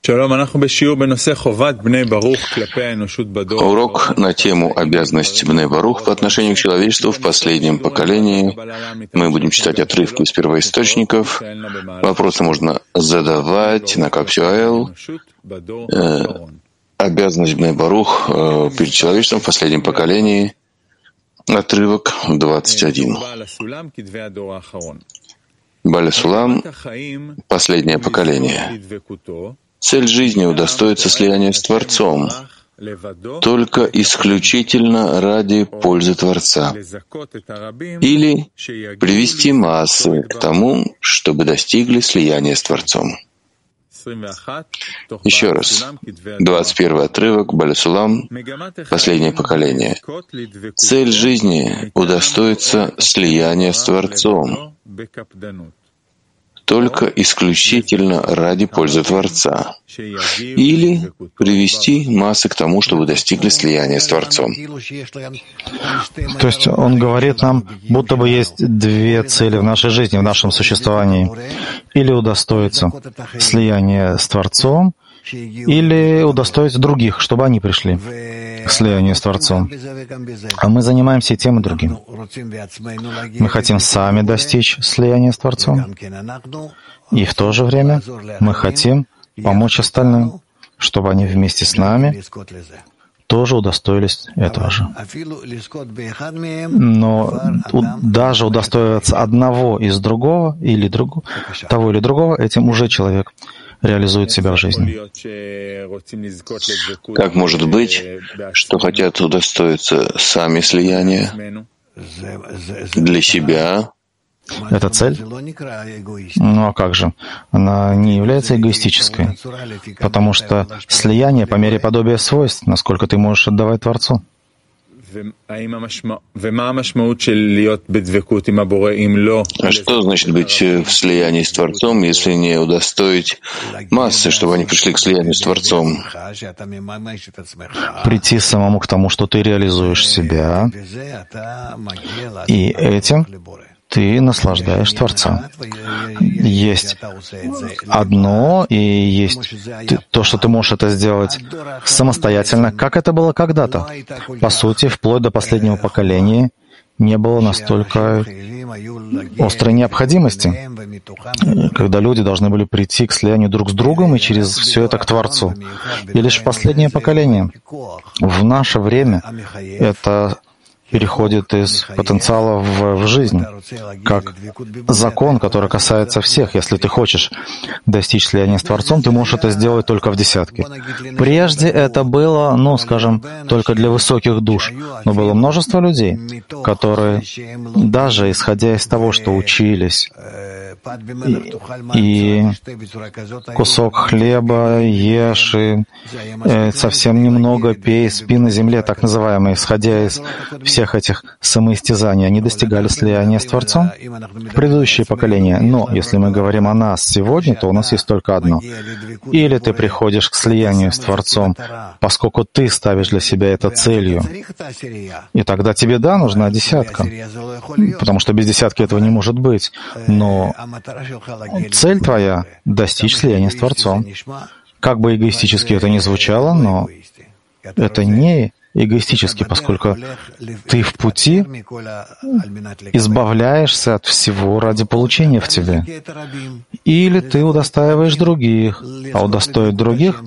Урок на тему обязанности Бней Барух по отношению к человечеству в последнем поколении. Мы будем читать отрывки из первоисточников. Вопросы можно задавать на Капсюаэл. Обязанность Бней Барух перед человечеством в последнем поколении. Отрывок 21. Бале Сулам — последнее поколение. Цель жизни удостоится слияния с Творцом только исключительно ради пользы Творца или привести массы к тому, чтобы достигли слияния с Творцом. Еще раз. 21 отрывок, Бале Сулам, последнее поколение. Цель жизни удостоится слияния с Творцом только исключительно ради пользы Творца или привести массы к тому, чтобы достигли слияния с Творцом. То есть он говорит нам, будто бы есть две цели в нашей жизни, в нашем существовании. Или удостоиться слияния с Творцом, или удостоить других, чтобы они пришли к слиянию с Творцом. А мы занимаемся и тем, и другим. Мы хотим сами достичь слияния с Творцом, и в то же время мы хотим помочь остальным, чтобы они вместе с нами тоже удостоились этого же. Но даже удостоиваться одного из другого, или того или другого, этим уже человек реализует себя в жизни. Как может быть, что хотят удостоиться сами слияния для себя? Это цель? Ну а как же? Она не является эгоистической, потому что слияние по мере подобия свойств, насколько ты можешь отдавать Творцу. А что значит быть в слиянии с Творцом, если не удостоить массы, чтобы они пришли к слиянию с Творцом? Прийти самому к тому, что ты реализуешь себя, и этим ты наслаждаешь Творца. Есть одно, и есть то, что ты можешь это сделать самостоятельно, как это было когда-то. По сути, вплоть до последнего поколения не было настолько острой необходимости, когда люди должны были прийти к слиянию друг с другом и через все это к Творцу. И лишь последнее поколение. В наше время это переходит из потенциала в жизнь, как закон, который касается всех. Если ты хочешь достичь слияния с Творцом, ты можешь это сделать только в десятке. Прежде это было, скажем, только для высоких душ. Но было множество людей, которые, даже исходя из того, что учились, и кусок хлеба ешь, и совсем немного пей, спи на земле, так называемые, исходя из всех этих самоистязаний, они достигали слияния с Творцом в предыдущие поколения. Но если мы говорим о нас сегодня, то у нас есть только одно. Или ты приходишь к слиянию с Творцом, поскольку ты ставишь для себя это целью, и тогда тебе, нужна десятка, потому что без десятки этого не может быть. Но цель твоя — достичь слияния с Творцом. Как бы эгоистически это ни звучало, но это не эгоистически, поскольку ты в пути избавляешься от всего ради получения в тебе. Или ты удостаиваешь других, а удостоить других,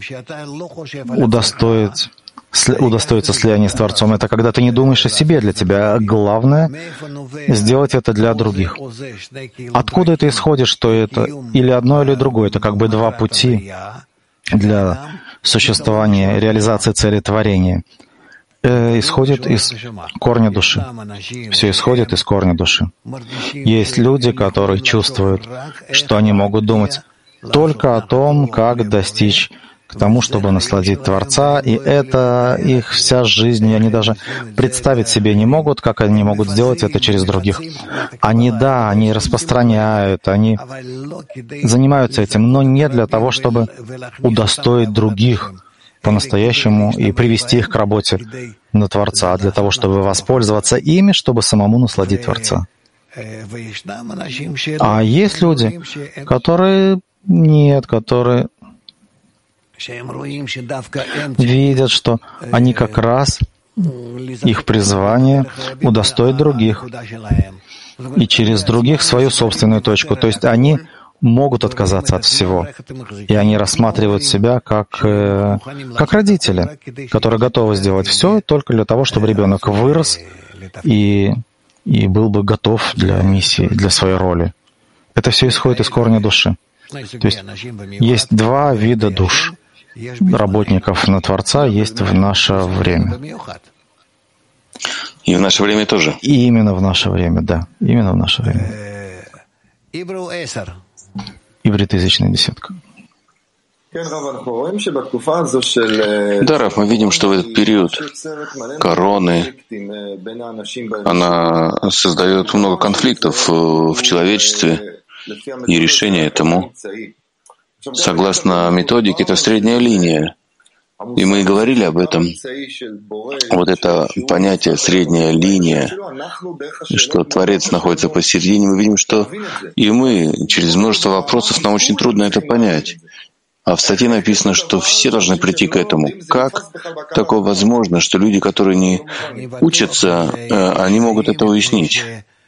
удостоиться слияния с Творцом — это когда ты не думаешь о себе, для тебя главное — сделать это для других. Откуда это исходит, что это или одно, или другое? Это как бы два пути для существования, реализации цели творения. Исходит из корня души. Все исходит из корня души. Есть люди, которые чувствуют, что они могут думать только о том, как достичь к тому, чтобы насладить Творца, и это их вся жизнь, и они даже представить себе не могут, как они могут сделать это через других. Они распространяют, они занимаются этим, но не для того, чтобы удостоить других по-настоящему и привести их к работе на Творца, а для того, чтобы воспользоваться ими, чтобы самому насладить Творца. А есть люди, которые видят, что они как раз, их призвание удостоить других, и через других свою собственную точку. То есть они могут отказаться от всего, и они рассматривают себя как родители, которые готовы сделать все только для того, чтобы ребенок вырос и был бы готов для миссии, для своей роли. Это все исходит из корня души. То есть есть два вида душ. Работников на Творца есть в наше время. И в наше время тоже. И именно в наше время, да. Именно в наше время. Ивритоязычная десятка. Да, Рав, мы видим, что в этот период короны она создает много конфликтов в человечестве, и решение этому, согласно методике, это средняя линия. И мы говорили об этом. Вот это понятие «средняя линия», что Творец находится посередине, мы видим, что и мы через множество вопросов нам очень трудно это понять. А в статье написано, что все должны прийти к этому. Как такое возможно, что люди, которые не учатся, они могут это уяснить?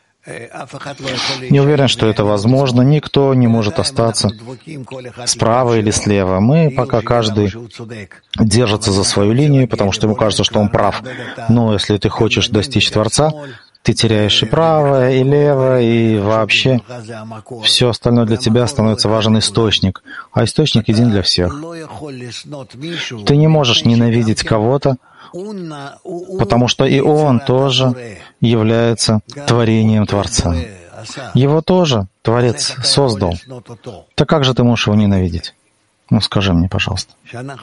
Не уверен, что это возможно. Никто не может остаться справа или слева. Мы пока каждый держится за свою линию, потому что ему кажется, что он прав. Но если ты хочешь достичь Творца, ты теряешь и правое, и левое, и вообще все остальное для тебя становится важен источник. А источник един для всех. Ты не можешь ненавидеть кого-то, потому что и он тоже является творением Творца. Его тоже Творец создал. Так как же ты можешь его ненавидеть? Ну, скажи мне, пожалуйста.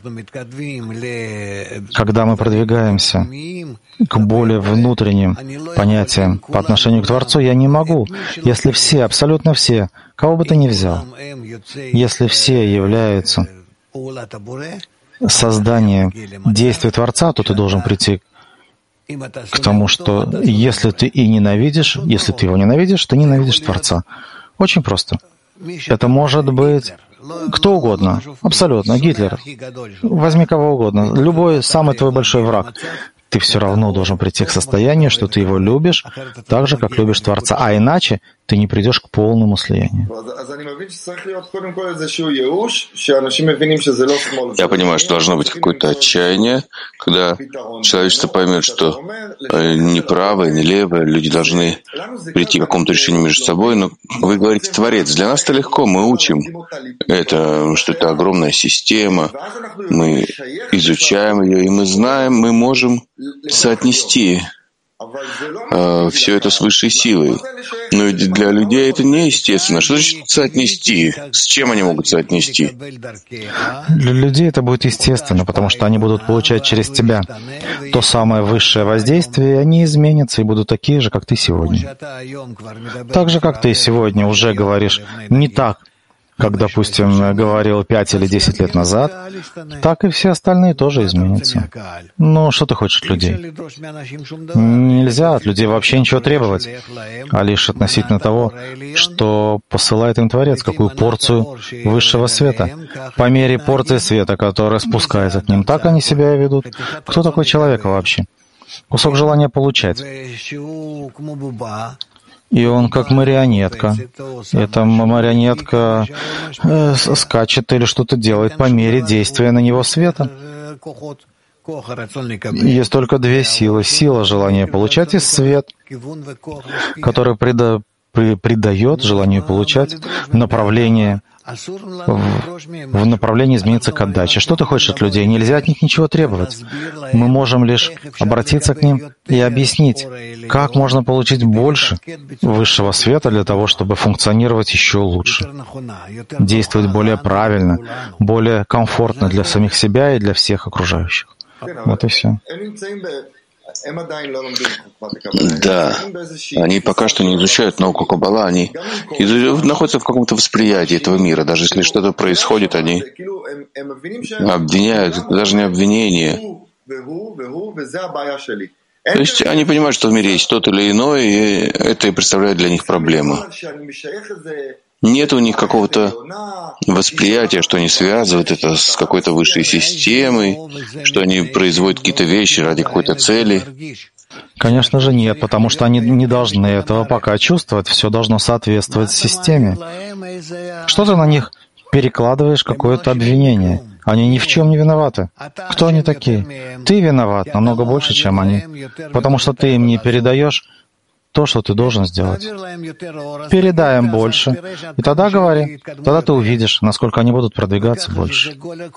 Когда мы продвигаемся к более внутренним понятиям по отношению к Творцу, я не могу. Если все, абсолютно все, кого бы ты ни взял, если все являются созданием действия Творца, то ты должен прийти к тому, что если ты его ненавидишь, ты ненавидишь Творца. Очень просто. Это может быть кто угодно, абсолютно, Гитлер. Возьми кого угодно, любой самый твой большой враг. Ты все равно должен прийти к состоянию, что ты его любишь, так же, как любишь Творца. А иначе ты не придешь к полному слиянию. Я понимаю, что должно быть какое-то отчаяние, когда человечество поймет, что ни правое, ни левое, люди должны прийти к какому-то решению между собой. Но вы говорите «Творец». Для нас это легко, мы учим это, что это огромная система, мы изучаем ее, и мы знаем, мы можем соотнести все это с высшей силой. Но для людей это неестественно. Что значит соотнести? С чем они могут соотнести? Для людей это будет естественно, потому что они будут получать через тебя то самое высшее воздействие, и они изменятся и будут такие же, как ты сегодня. Так же, как ты сегодня уже говоришь не так, как, допустим, говорил 5 или 10 лет назад, так и все остальные тоже изменятся. Но что ты хочешь от людей? Нельзя от людей вообще ничего требовать, а лишь относительно того, что посылает им Творец, какую порцию высшего света. По мере порции света, которая спускается к ним, так они себя и ведут. Кто такой человек вообще? Кусок желания получать. И он как марионетка. Эта марионетка скачет или что-то делает по мере действия на него света. Есть только две силы. Сила желания получать и свет, который придает желанию получать направление, в направлении измениться к отдаче. Что ты хочешь от людей? Нельзя от них ничего требовать. Мы можем лишь обратиться к ним и объяснить, как можно получить больше высшего света для того, чтобы функционировать еще лучше, действовать более правильно, более комфортно для самих себя и для всех окружающих. Вот и все. Да, они пока что не изучают науку Каббала, они находятся в каком-то восприятии этого мира. Даже если что-то происходит, они обвиняют, это даже не обвинение. То есть они понимают, что в мире есть тот или иной, и это и представляет для них проблему. Нет у них какого-то восприятия, что они связывают это с какой-то высшей системой, что они производят какие-то вещи ради какой-то цели. Конечно же нет, потому что они не должны этого пока чувствовать, все должно соответствовать системе. Что ты на них перекладываешь какое-то обвинение? Они ни в чем не виноваты. Кто они такие? Ты виноват намного больше, чем они, потому что ты им не передаешь то, что ты должен сделать. Передай им больше, и тогда говори, тогда ты увидишь, насколько они будут продвигаться больше.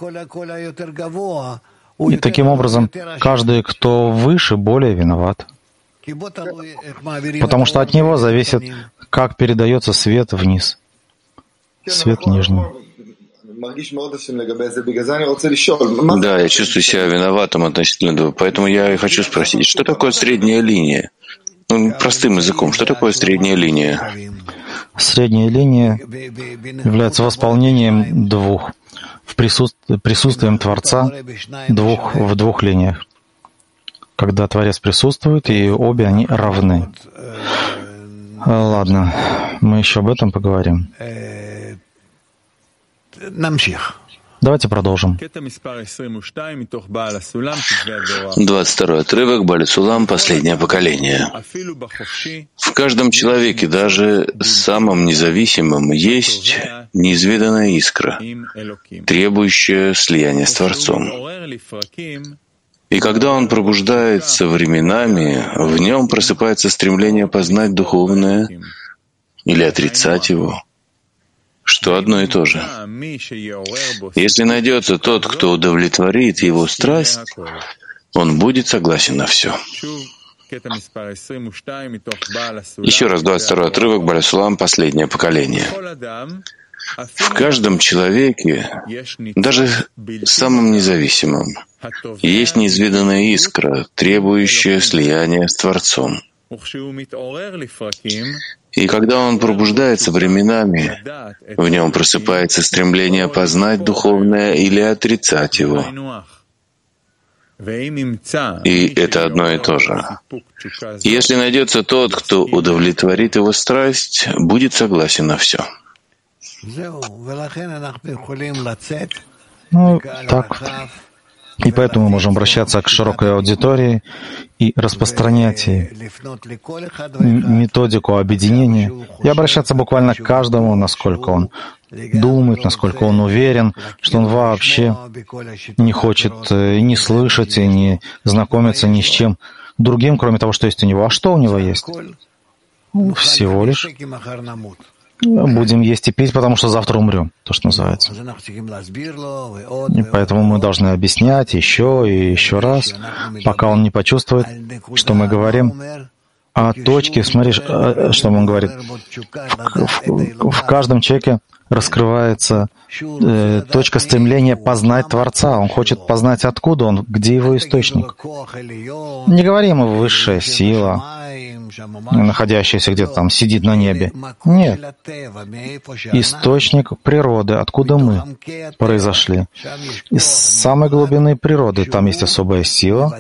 И таким образом, каждый, кто выше, более виноват. Потому что от него зависит, как передается свет вниз, свет нижний. Да, я чувствую себя виноватым относительно этого, поэтому я и хочу спросить, что такое средняя линия? Простым языком, что такое средняя линия? Средняя линия является восполнением двух, присутствием Творца в двух линиях. Когда Творец присутствует, и обе они равны. Ладно, мы еще об этом поговорим. Давайте продолжим. 22-й отрывок, Бааль Сулам, последнее поколение. В каждом человеке, даже самом независимом, есть неизведанная искра, требующая слияния с Творцом. И когда он пробуждается временами, в нем просыпается стремление познать духовное или отрицать его, что одно и то же. Если найдется тот, кто удовлетворит его страсть, он будет согласен на все. Еще раз 22-й отрывок, Бааль Сулам, последнее поколение. В каждом человеке, даже самом независимом, есть неизведанная искра, требующая слияния с Творцом. И когда он пробуждается временами, в нем просыпается стремление познать духовное или отрицать его. И это одно и то же. Если найдется тот, кто удовлетворит его страсть, будет согласен на все. Ну, так. И поэтому мы можем обращаться к широкой аудитории и распространять методику объединения, и обращаться буквально к каждому, насколько он думает, насколько он уверен, что он вообще не хочет ни слышать, и не знакомиться ни с чем другим, кроме того, что есть у него. А что у него есть? Всего лишь будем есть и пить, потому что завтра умрем, то, что называется. И поэтому мы должны объяснять еще и еще раз, пока он не почувствует, что мы говорим о точке. Смотри, что он говорит. В каждом человеке раскрывается точка стремления познать Творца. Он хочет познать, откуда он, где его источник. Не говорим о высшая сила, находящаяся где-то там, сидит на небе. Нет. Источник природы, откуда мы произошли. Из самой глубины природы там есть особая сила,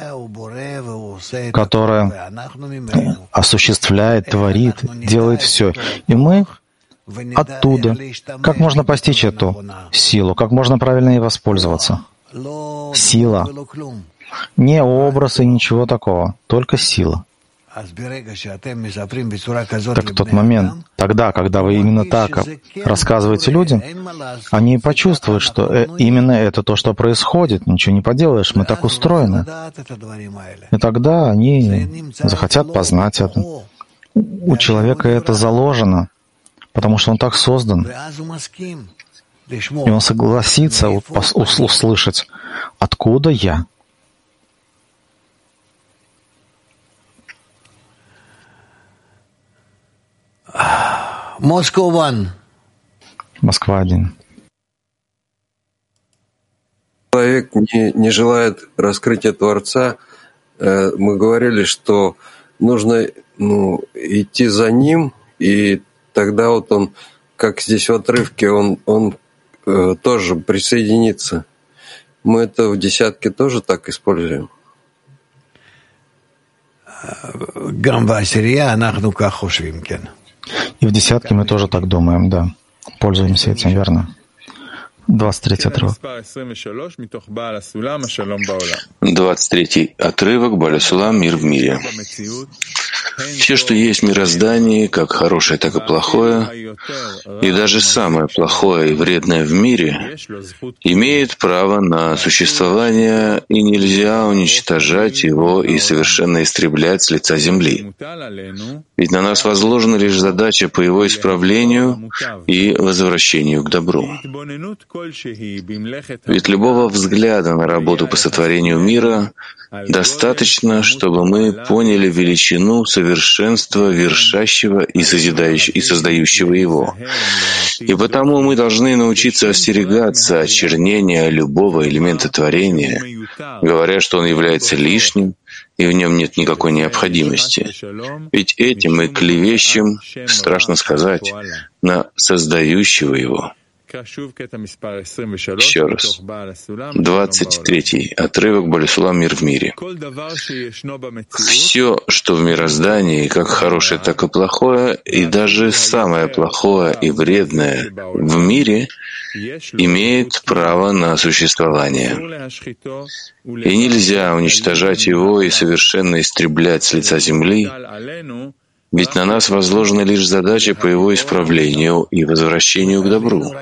которая осуществляет, творит, делает все. И мы оттуда. Как можно постичь эту силу? Как можно правильно ей воспользоваться? Сила. Не образ и ничего такого, только сила. Так в тот момент, тогда, когда вы именно так рассказываете людям, они почувствуют, что именно это то, что происходит. Ничего не поделаешь, мы так устроены. И тогда они захотят познать это. У человека это заложено, потому что он так создан. И он согласится услышать, откуда я. Москва-1. Человек не желает раскрытия Творца. Мы говорили, что нужно идти за ним, и тогда вот он, как здесь в отрывке, он тоже присоединится. Мы это в десятке тоже так используем. И в десятке мы тоже так думаем, да. Пользуемся этим, верно? 23-й отрывок. 23-й отрывок Бааля Сулам «Мир в мире». Все, что есть в мироздании, как хорошее, так и плохое, и даже самое плохое и вредное в мире, имеет право на существование, и нельзя уничтожать его и совершенно истреблять с лица земли. Ведь на нас возложена лишь задача по его исправлению и возвращению к добру. Ведь любого взгляда на работу по сотворению мира достаточно, чтобы мы поняли величину совершенства вершащего и создающего его. И потому мы должны научиться остерегаться очернения любого элемента творения, говоря, что он является лишним, и в нем нет никакой необходимости. Ведь этим мы клевещем, страшно сказать, на создающего его. Еще раз. 23-й отрывок Бааля Сулам «Мир в мире». Все, что в мироздании, как хорошее, так и плохое, и даже самое плохое и вредное в мире, имеет право на существование. И нельзя уничтожать его и совершенно истреблять с лица земли, ведь на нас возложена лишь задача по его исправлению и возвращению к добру.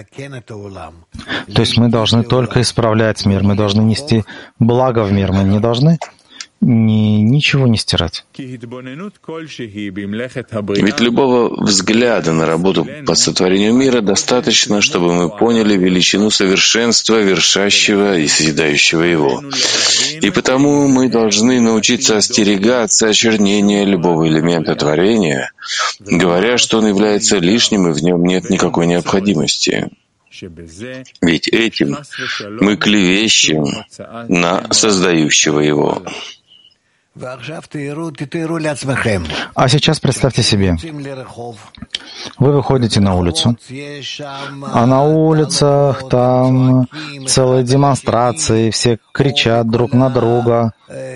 То есть мы должны только исправлять мир, мы должны нести благо в мир, мы не должны ничего не стирать. Ведь любого взгляда на работу по сотворению мира достаточно, чтобы мы поняли величину совершенства вершащего и созидающего его. И потому мы должны научиться остерегаться очернения любого элемента творения, говоря, что он является лишним и в нем нет никакой необходимости. Ведь этим мы клевещем на создающего его. А сейчас представьте себе, вы выходите на улицу, а на улицах там целые демонстрации, все кричат друг на друга,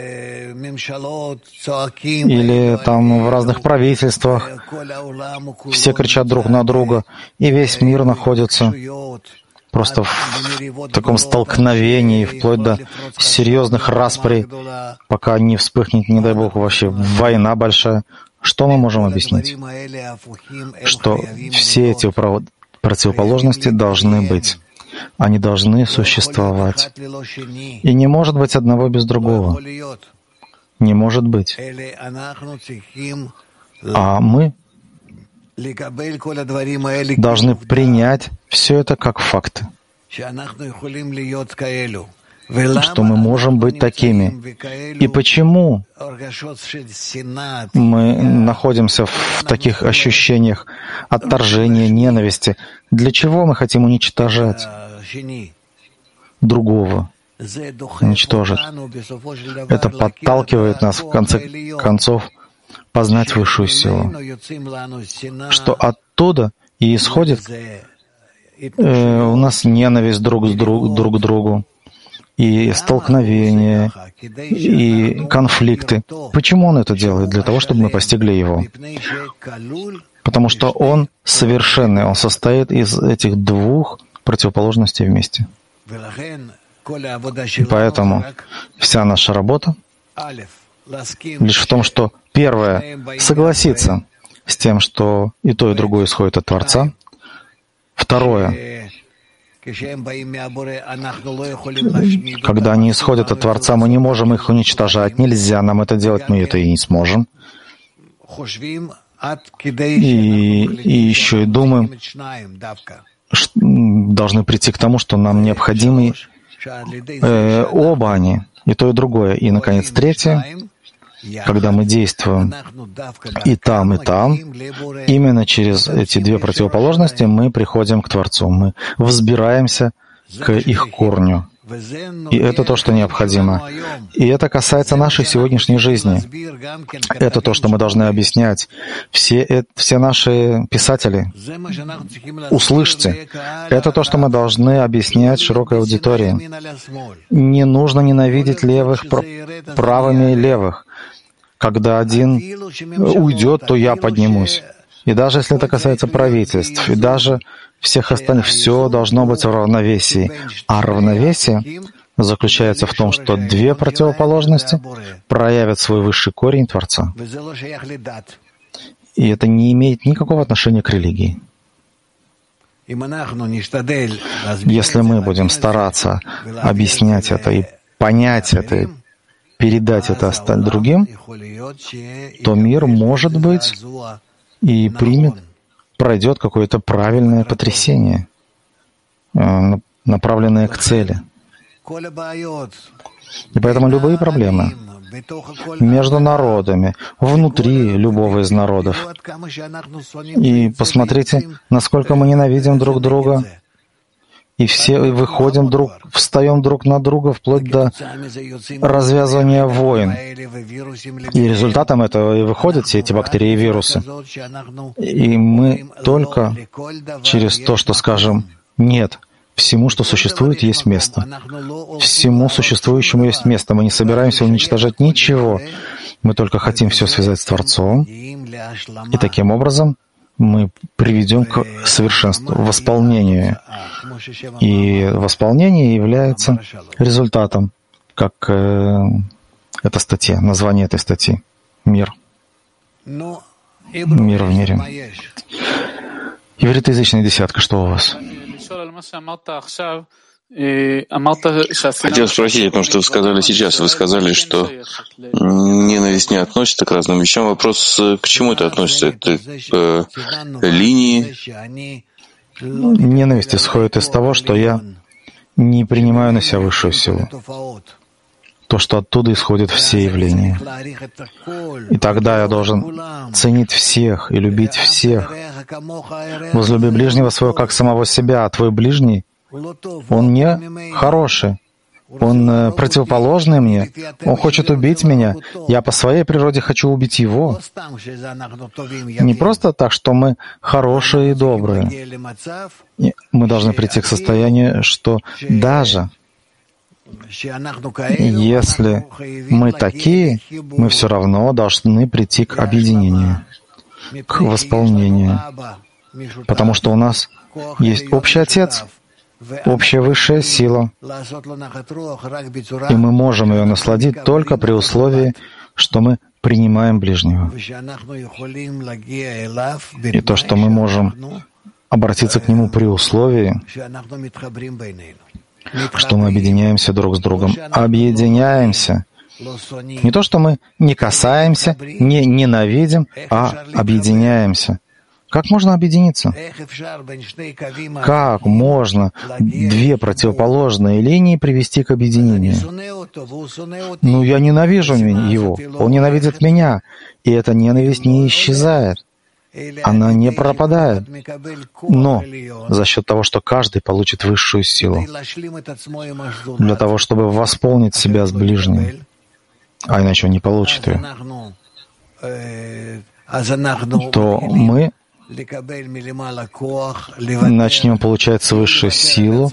или там в разных правительствах все кричат друг на друга, и весь мир находится просто в таком столкновении, вплоть до серьезных расприй, пока не вспыхнет, не дай Бог, вообще война большая. Что мы можем объяснить? Что все эти противоположности должны быть. Они должны существовать. И не может быть одного без другого. Не может быть. А мы должны принять все это как факты, что мы можем быть такими. И почему мы находимся в таких ощущениях отторжения, ненависти? Для чего мы хотим уничтожать другого? Уничтожить. Это подталкивает нас, в конце концов, познать высшую силу, что оттуда и исходит у нас ненависть друг к другу, и столкновения, и конфликты. Почему он это делает? Для того, чтобы мы постигли его. Потому что он совершенный, он состоит из этих двух противоположностей вместе. И поэтому вся наша работа лишь в том, что первое — согласиться с тем, что и то, и другое исходит от Творца. Второе — когда они исходят от Творца, мы не можем их уничтожать, нельзя нам это делать, мы это и не сможем. И еще и думаем, должны прийти к тому, что нам необходимы оба они, и то, и другое. И, наконец, третье — когда мы действуем и там, именно через эти две противоположности мы приходим к Творцу, мы взбираемся к их корню. И это то, что необходимо. И это касается нашей сегодняшней жизни. Это то, что мы должны объяснять. Все наши писатели, услышьте, это то, что мы должны объяснять широкой аудитории. Не нужно ненавидеть левых правыми левых. Когда один уйдет, то я поднимусь. И даже если это касается правительств, и даже всех остальных, все должно быть в равновесии. А равновесие заключается в том, что две противоположности проявят свой высший корень Творца. И это не имеет никакого отношения к религии. Если мы будем стараться объяснять это и понять это, и передать это другим, то мир, может быть, и пройдет какое-то правильное потрясение, направленное к цели. И поэтому любые проблемы между народами, внутри любого из народов. И посмотрите, насколько мы ненавидим друг друга, и все встаем друг на друга вплоть до развязывания войн. И результатом этого и выходят все эти бактерии и вирусы. И мы только через то, что скажем «нет», всему, что существует, есть место. Всему существующему есть место. Мы не собираемся уничтожать ничего. Мы только хотим все связать с Творцом. И таким образом мы приведем к совершенству, восполнению. И восполнение является результатом, как эта статья, название этой статьи «Мир». Мир в мире. Ивритоязычная десятка, что у вас? Хотел спросить о том, что вы сказали сейчас. Вы сказали, что ненависть не относится к разным вещам. Вопрос, к чему это относится? Это к линии? Ненависть исходит из того, что я не принимаю на себя высшую силу. То, что оттуда исходят все явления. И тогда я должен ценить всех и любить всех. Возлюби ближнего своего как самого себя, а твой ближний, он не хороший. Он противоположный мне. Он хочет убить меня. Я по своей природе хочу убить его. Не просто так, что мы хорошие и добрые. Мы должны прийти к состоянию, что даже если мы такие, мы все равно должны прийти к объединению, к восполнению. Потому что у нас есть общий Отец, общая высшая сила, и мы можем ее насладить только при условии, что мы принимаем ближнего. И то, что мы можем обратиться к нему при условии, что мы объединяемся друг с другом. Объединяемся. Не то, что мы не касаемся, не ненавидим, а объединяемся. Как можно объединиться? Как можно две противоположные линии привести к объединению? Ну, я ненавижу его, он ненавидит меня, и эта ненависть не исчезает. Она не пропадает. Но за счет того, что каждый получит высшую силу, для того, чтобы восполнить себя с ближним, а иначе он не получит ее, то мы начнем получать свыше силу,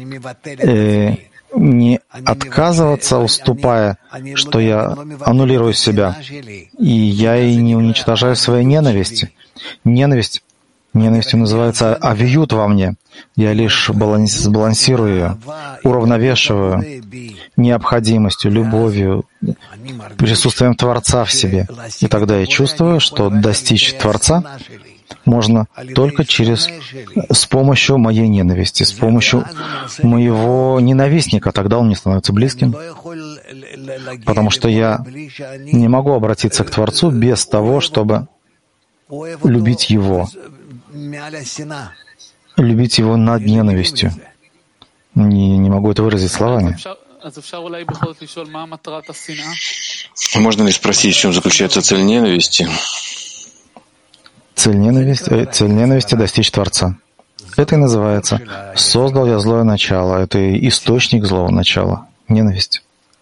не отказываться, уступая, что я аннулирую себя, и я и не уничтожаю своей ненависти. Ненавистью называется авиют во мне. Я лишь сбалансирую ее, уравновешиваю необходимостью, любовью, присутствием Творца в себе. И тогда я чувствую, что достичь Творца можно только с помощью моей ненависти, с помощью моего ненавистника. Тогда он мне становится близким. Потому что я не могу обратиться к Творцу без того, чтобы любить Его. Любить Его над ненавистью. Не могу это выразить словами. Можно ли спросить, в чем заключается цель ненависти? Цель ненависти — достичь Творца. Это и называется «создал я злое начало». Это источник злого начала. Ненависть.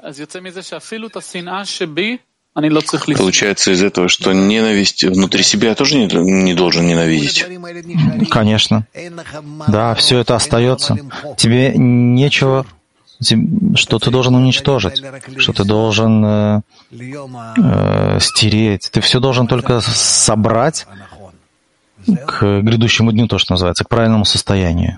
Получается из этого, что ненависть внутри себя тоже не должен ненавидеть? Конечно. Да, все это остается. Тебе нечего, что ты должен уничтожить, что ты должен стереть. Ты все должен только собрать к грядущему дню, то, что называется, к правильному состоянию.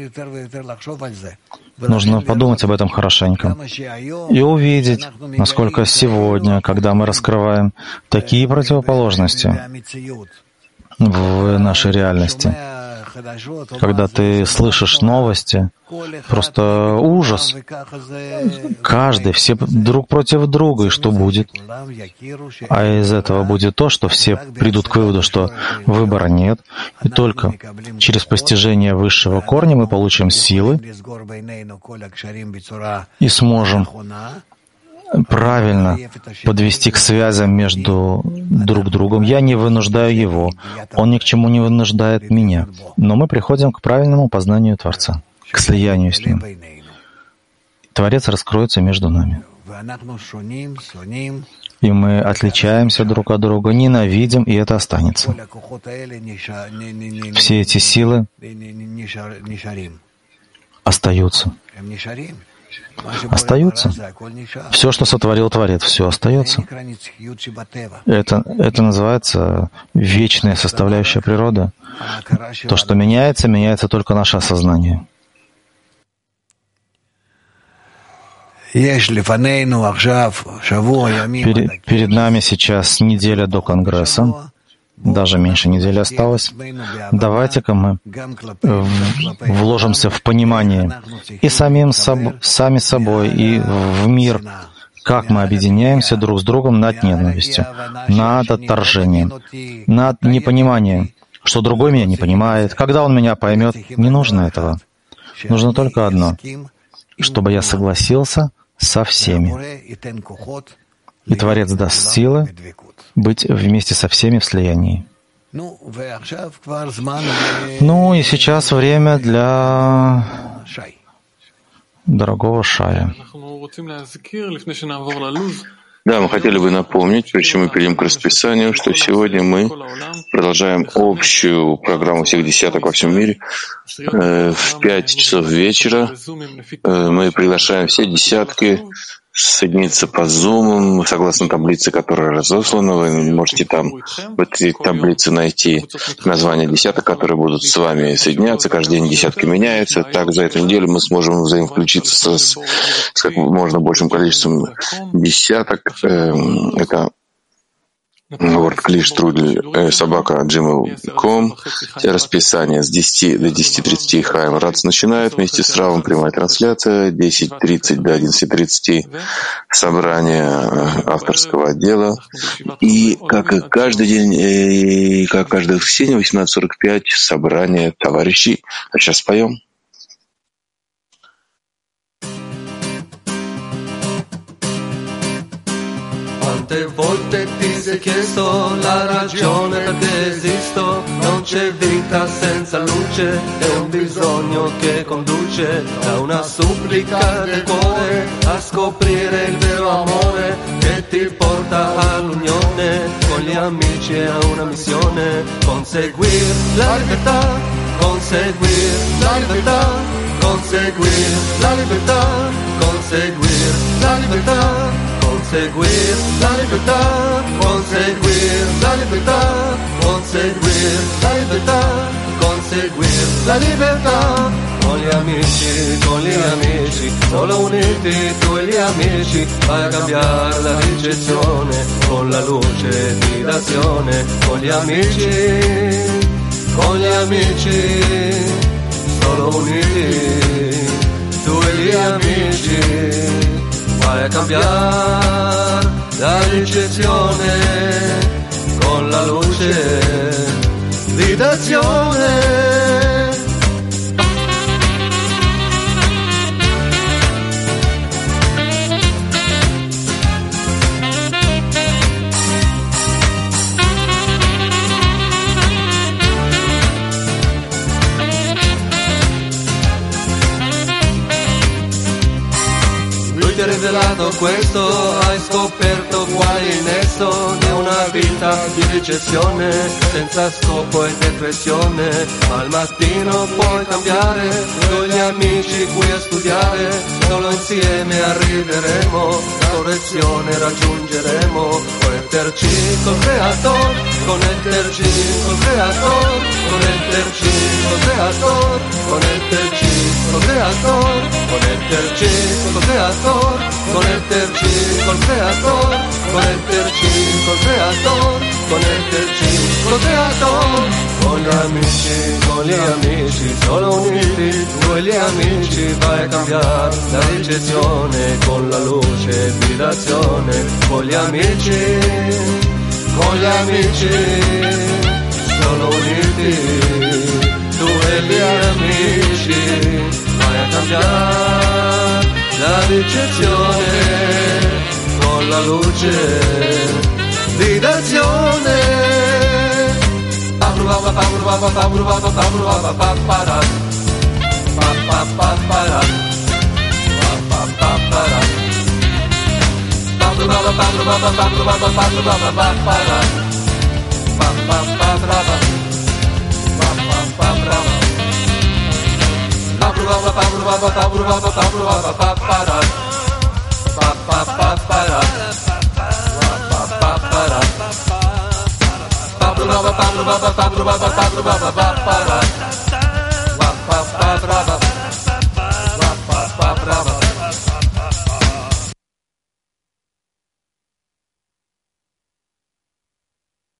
Нужно подумать об этом хорошенько и увидеть, насколько сегодня, когда мы раскрываем такие противоположности в нашей реальности, когда ты слышишь новости, просто ужас. Каждый, все друг против друга, и что будет? А из этого будет то, что все придут к выводу, что выбора нет, и только через постижение высшего корня мы получим силы и сможем правильно подвести к связям между друг другом. Я не вынуждаю его, он ни к чему не вынуждает меня. Но мы приходим к правильному познанию Творца, к слиянию с Ним. Творец раскроется между нами. И мы отличаемся друг от друга, ненавидим, и это останется. Все эти силы остаются. Остаются. Все, что сотворил Творец, все остается. Это называется вечная составляющая природы. То, что меняется, меняется только наше осознание. Перед нами сейчас неделя до Конгресса. Даже меньше недели осталось. Давайте-ка мы вложимся в понимание и сами собой, и в мир, как мы объединяемся друг с другом над ненавистью, над отторжением, над непониманием, что другой меня не понимает. Когда он меня поймет, не нужно этого. Нужно только одно, чтобы я согласился со всеми. И Творец даст силы быть вместе со всеми в слиянии. Ну и сейчас время для дорогого Шая. Да, мы хотели бы напомнить, прежде чем мы перейдем к расписанию, что сегодня мы продолжаем общую программу всех десяток во всем мире. В 5 часов вечера мы приглашаем все десятки соединиться по Zoom, согласно таблице, которая разослана. Вы можете там в этой таблице найти названия десяток, которые будут с вами соединяться. Каждый день десятки меняются. Так, за эту неделю мы сможем взаимовключиться с как можно большим количеством десяток. Это wordclish@gmail.com. Расписание с 10 до 10:30 Хаим Рац начинает вместе с Равом прямая трансляция, 10:30 до 11:30 собрание авторского отдела. И как и каждый день, и как каждое воскресенье, 18:45 собрание товарищей. А сейчас споем. Quante volte ti sei chiesto la ragione perché esisto? Non c'è vita senza luce, è un bisogno che conduce da una supplica del cuore a scoprire il vero amore che ti porta all'unione con gli amici e a una missione, conseguir la libertà, conseguir la libertà, conseguir la libertà, conseguir la libertà. Conseguir la libertà, conseguir la libertà, conseguir la libertà, conseguir la libertà. Con gli amici, solo uniti tu e gli amici, vai a cambiare la ricezione con la luce di d'azione. Con gli amici, solo uniti tu e gli amici. Vai a cambiare la ricezione con la luce di d'azione. Ti ha rivelato questo, hai scoperto quale il nesso di una vita di ricezione senza scopo e depressione. Al mattino puoi cambiare con gli amici qui a studiare, solo insieme arriveremo a correzione raggiungeremo. Connetterci col Creator, connetterci col Creator, connetterci col Creator, connetterci col Creator, connetterci col Creator, connetterci col Creator, connetterci col Creator, connetterci col Creator. Con gli amici, solo uniti, tu e gli amici vai a cambiare la ricezione con la luce di d'azione. Con gli amici, solo uniti, tu e gli amici vai a cambiare la ricezione con la luce di d'azione. Pablo,